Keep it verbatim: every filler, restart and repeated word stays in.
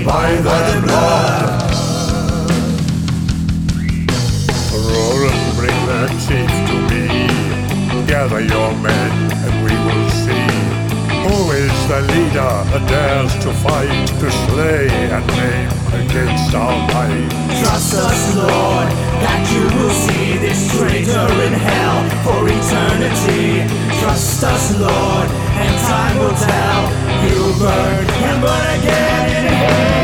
by the blood. Roll and bring the chief to me. Gather your men and we will see who is the leader that dares to fight, to slay and maim against our might. Trust us, Lord, that you will see this traitor in hell for eternity. Trust us, Lord, and time will tell. You'll burn and burn again in hell.